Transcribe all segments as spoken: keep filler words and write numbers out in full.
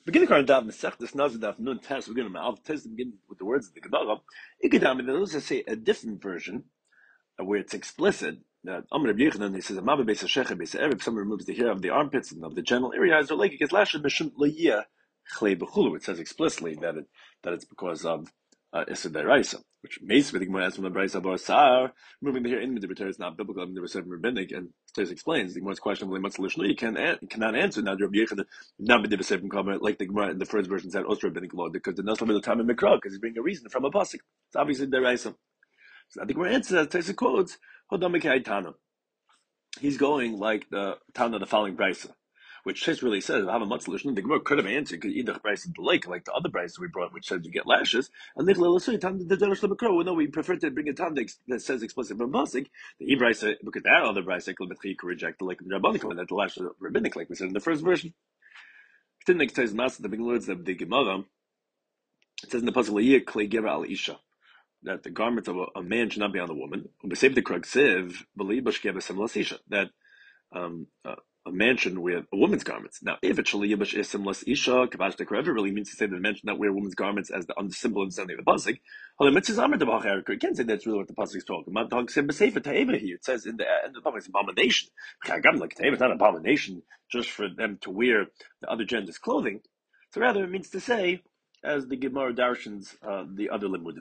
Beginning our daf Masechtas Nazir daf Nun Tes. We're going to I'll test begin with the words of the Gemara. Ikadam, and let's say a different version uh, where it's explicit that Amr Rabbi Yochanan, he says, "Amav beis hashechet beis ha'erev." If someone removes the hair of the armpits and of the genital area, as like it gets lashed mishum liyah chlei b'chulu. It says explicitly that it that it's because of uh, Issa Deraisa, which makes the Gemara asks from the Brayso Bar Sar, moving the hair in the return is not biblical. I mean, there was seven rabbinic, and Tez explains the Gemara's question of much lishnu. You can you cannot answer now. Rabbi Yochanan not be seven comment like the Gemara in the first version said also rabbinic law because the Naslam of the time in Mikra because he's bringing a reason from a pasuk. It's obviously Deraisa. So I think we're answering that. Tez quotes Hodamikei Tana. He's going like the Tana the following Brayso, which Tez really says have a much lishnu. The Gemara could have answered because either Brayso the lake like the other Brayso we brought, which says you get lashes, and the Naslam Mikra. No, we prefer to bring a Tana that says explicit from pasuk. The Brayso because that other Brayso could reject the like of Rabbanik and that the lash rabbinic like we said in the first version. It says Mas the big words of the Gemara. It says in the pasuk Liyah Klei Gera Al Isha that the garments of a, a man should not be on the woman. That um, uh, a man shouldn't wear a woman's garments. Now, if it's shaliyabash isimlas isha kabash dekrev, it really means to say that the man should not wear women's garments as the, on the symbol understanding of the pasuk. You can't say that's really what the pasuk is talking about. It says in the end of the pasuk, it's abomination. It's not an abomination just for them to wear the other gender's clothing. So rather, it means to say, as the Gemara darshans uh, the other limudim.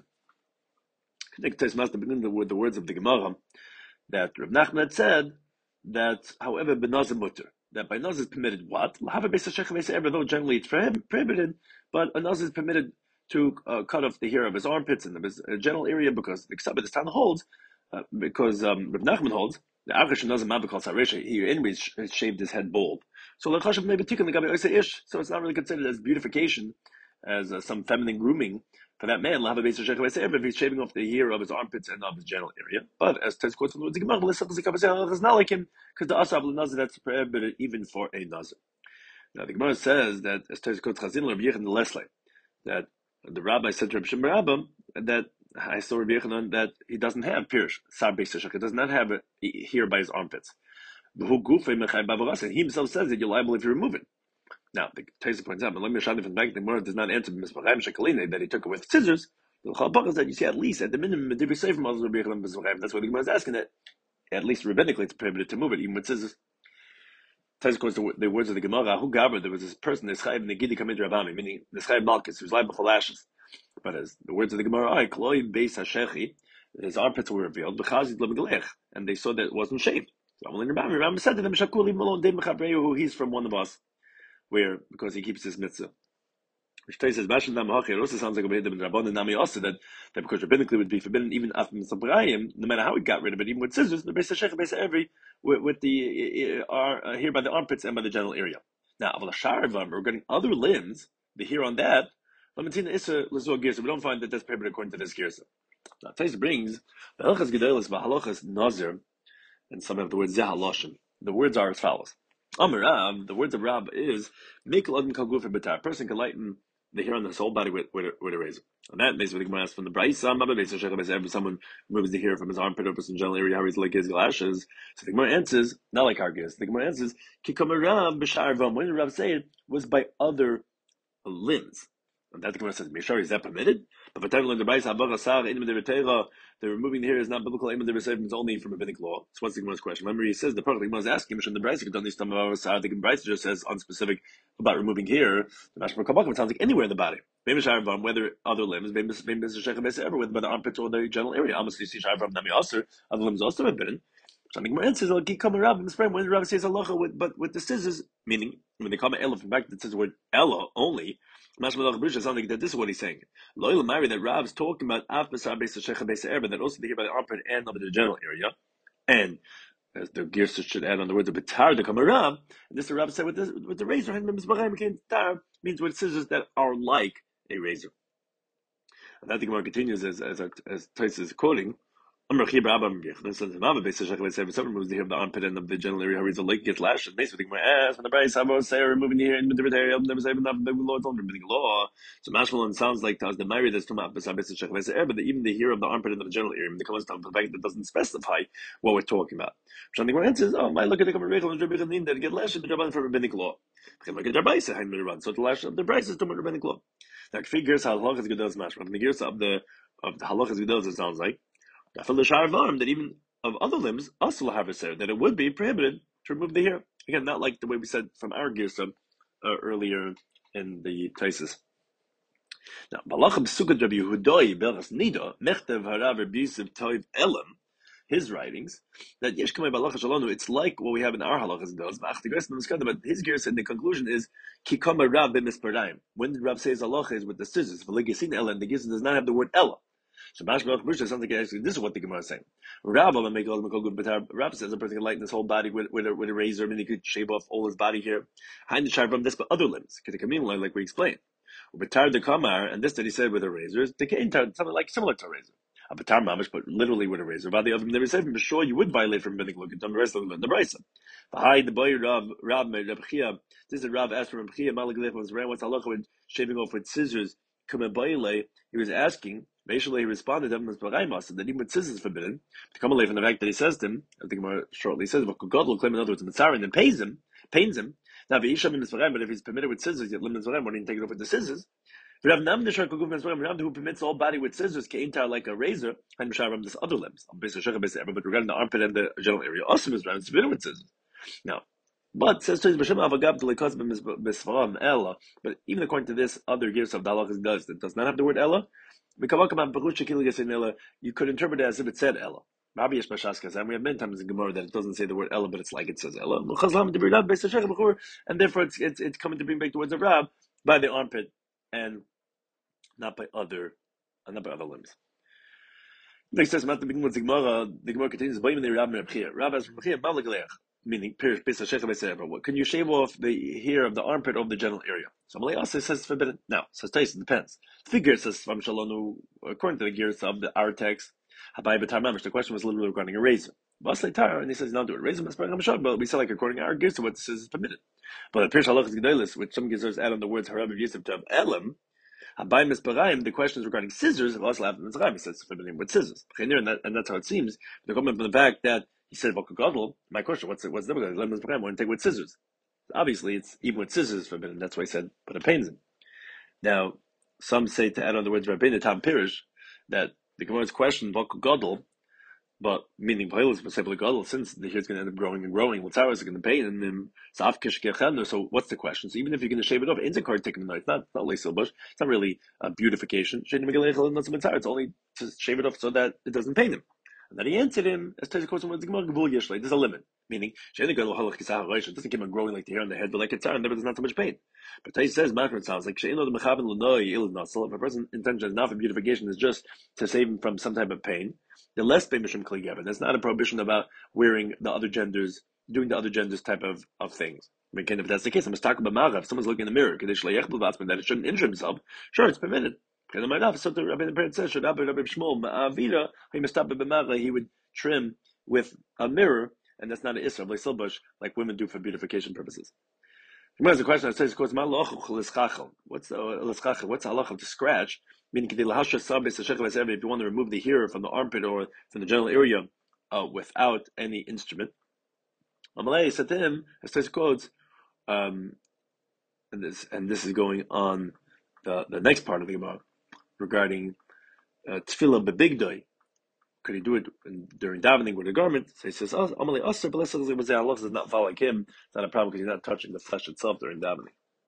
With the words of the Gemara that Rav Nachman had said that, however, benazir mutter, that by nazir is permitted what? Though generally it's prohibited, but a nazir is permitted to uh, cut off the hair of his armpits and of his uh, genital area because the Ksabbat town holds, uh, because um, Rav Nachman holds, the Achash nazir mabakal saresha, he anyways shaved his head bald. So l'chashav maybe tikkun l'gabe ish, so it's not really considered as beautification, as uh, some feminine grooming. For that man, if he's shaving off the hair of his armpits and of his genital area. But as Tez quotes from the Gemara, it's not like him, because the Asab Nazir, that's prohibited even for a Nazir. Now the Gemara says that, as Tez quotes Chazin, Rabbi Yochanan Leslie, that the rabbi said to Rabbi Shimon Rabba, that I saw Rabbi Yochanan that he doesn't have Pirish, Sar Beis Hashech, he does not have a hair by his armpits. He himself says that you're liable if you remove it. Now, the Taisa points out, but let me show you from the back, the Gemara does not answer Misbachayim Shekaline that he took it with scissors. The Chalpach is that you see at least, at the minimum, that's what the Gemara is asking, that at least rabbinically it's prohibited to move it, even with scissors. Taisa quotes the, the words of the Gemara, who Gabra, there was this person, the Chayiv Negidi Kamid Rabami, meaning the Chayiv Malkus, who was liable for lashes. But as the words of the Gemara are, Kloi Beis HaShechi, his armpits were revealed, and they saw that it wasn't shaved. So Amalin Rabami, Rabami said to them, Shakuli Malon De Mechabreu, he's from one of us. Where because he keeps his mitzvah, which says Bashan Dam Hachi. It also sounds like a bit of Rabban and Nami also that that because rabbinically would be forbidden even after Mitzvah, no matter how he got rid of it, even with scissors, the Beis Hashech Beis Every with, with the are uh, here by the armpits and by the genital area. Now, Aval Sharavam, regarding other limbs, the hair on that, Lamentina Issa Lazor Girsa. We don't find that that's prohibited according to this Girsa. Now, Taisa brings the Halachas Gedolos V'Halachas Nazir, and some of the words Zehaloshim. The words are as follows. Amar Rab, the words of Rab is make adam kal guf betar. A person can lighten the hair on his whole body with, with, a, with a razor. And that basically the Gemara asks from the Brayso, someone removes the hair from his armpit or some general area, how he's like his lashes. So the Gemara answers, not like our guess. The Gemara answers, Kikamar Rab b'sharvam. When did Rab say it was by other limbs? And that the Gemara says, Mishar, is that permitted? But for time the Brayso, the removing the hair is not biblical. It's only from rabbinic law. So what's the Gemara's question? Remember, he says the part of the Gemara is asking, the Brayso done this time of the Brayso just says unspecific about removing hair. The Mashma Kabbalah it sounds like anywhere in the body. Maybe Sharvam, whether other limbs, maybe maybe ever whether by the armpits or the general area. Almost you see Sharvam Nami also, other limbs also forbidden. So the Gemara says, "Like come Rav in the spring when the Rav says halacha with but with the scissors, meaning when they come Ella from back that says the word Ella only." Mashmalach Brisha sounds like that this is what he's saying. Loyal Mari that Rav's talking about Afbasar Beis Hashech Beis Erba that also they hear by the armpit and of the general area, and as the Girsa should add on the words of Betar to come Rav, and this the Rav said with this with the razor hand Tar means with scissors that are like a razor. And that the Gemara continues as as as Tais is quoting I'm Rachi Brabham. This is Mama basically like say if someone moves the hair of the armpit and of the genital area, the lake gets lashed. And basically, my ass when the price I was say removing the hair in the area, never say enough the law don't removing law. So Mashmalon sounds like to us the married is to my beside basically like say, but even the hair of the armpit and of the genital area, the comes down to the fact that doesn't specify what we're talking about. Which I think my answer is, oh, my look at the common regular and Rabbi that get lashed in the Rabban for rabbinic law. Look at the Rabbi behind the Rabban, so the lash of the price is to rabbinic law. Now, figures how halachas gedolos mashma. The gears of the of the halachas gedolos, it sounds like that even of other limbs, also have a ser that it would be prohibited to remove the hair. Again, not like the way we said from our girsa uh, earlier in the Taisus. Now, Balachim Sukkot Rabbi Yehudoi Belchas Nida Mechtev Harav Abusive Toiv Elam. His writings that Yesh Kamei Balachas Shalonu. It's like what we have in our halachas does. But his girsa in the conclusion is Kikama Rav B'Misparayim. When the Rav says halacha is with the scissors, V'Legasin Ela, and the girsa does not have the word Ela. So Mashmalach Busha sounds like actually this is what the Gemara is saying. Rabba Rabba says a person can lighten his whole body with, with, a, with a razor. I mean, he could shave off all his body here. Hind the from this, but other limbs. Like we explained. Betar the Kamar, and this that he said with a razor is the something like similar to a razor. A Betar Mamish, but literally with a razor. By the other, they said, for sure you would violate from Benic Look at the rest of them in the Brisa. Behind the boy Rav Rav Rabchia, this is Rav asked from Rabchia Malaglech was ran what's halacha with shaving off with scissors. He was asking. Basically, he responded to him as that even with scissors forbidden. To come away from the fact that he says to him, I think more shortly says, "But God will claim in other words, Mitzrayim and pays him, pains him." Now, but if he's permitted with scissors, yet limits when he take it off with the scissors. If Rav Nam who permits all body with scissors, Kaintar like a razor, and Misharam this other limbs. But regarding the armpit and the genital area, also Misraim is forbidden with scissors. Now. But says to Ella. But even according to this, other gears of the halachas does that does not have the word Ella. You could interpret it as if it said Ella. And we have many times in Gemara that it doesn't say the word Ella, but it's like it says Ella. And therefore, it's it's, it's coming to bring back the words of Rab by the armpit and not by other, not by other limbs. Next time, at the beginning of the Gemara, the Gemara continues. Rab as meaning what can you shave off the hair of the armpit of the genital area? So Malay says forbidden. Now, says Tyson depends. The figure says from Shalonu, according to the gears of the our text, the question was literally regarding a razor. And he says not do it. Razor must but we say like according to our gears, so what says is permitted. But the Pirsh Halachas Gedolos, which some gears add on the words Harav Yosef to Elam, the question is regarding scissors. He says forbidden with scissors. And, that, and that's how it seems. They're coming from the fact that he said Gadol. My question, what's it? What's the difficult? I want to take with scissors. Obviously, it's even with scissors forbidden. That's why he said, but it pains him. Now, some say to add on the words Rabbeinu Tam Pirish that the Gemara's question Gadol, but meaning Pailus Gadol, since the hair is going to end up growing and growing, what's ours is going to pain and then so what's the question? So even if you're going to shave it off, it's a card taking the knife, not not lace bush. It's not really a beautification. It's only to shave it off so that it doesn't pain him. And then he answered him as Taisus quotes him with the Gemara Gevul Yishlei. There's a limit, meaning it doesn't keep on growing like the hair on the head, but like it's and there is not so much pain. But Taisus says, it sounds like if a person's intention is not for beautification, is just to save him from some type of pain. The less pain mishum kli gavin. There's not a prohibition about wearing the other genders, doing the other genders type of, of things. I mean, if that's the case, I'm talking about marav. If someone's looking in the mirror, that it shouldn't injure himself. Sure, it's permitted. He would trim with a mirror, and that's not an isra, like women do for beautification purposes. There's a question that says, what's the what's the halacha to scratch? Meaning, if you want to remove the hair from the armpit or from the genital area uh, without any instrument. Amalei said to him, as says quotes, um, and this and this is going on the, the next part of the Gemara regarding uh, tefillah bebigdoi. Could he do it in, during davening with a garment? So he says, Amalei Aser, but let's say it was the Allah does not follow like him. It's not a problem because he's not touching the flesh itself during davening.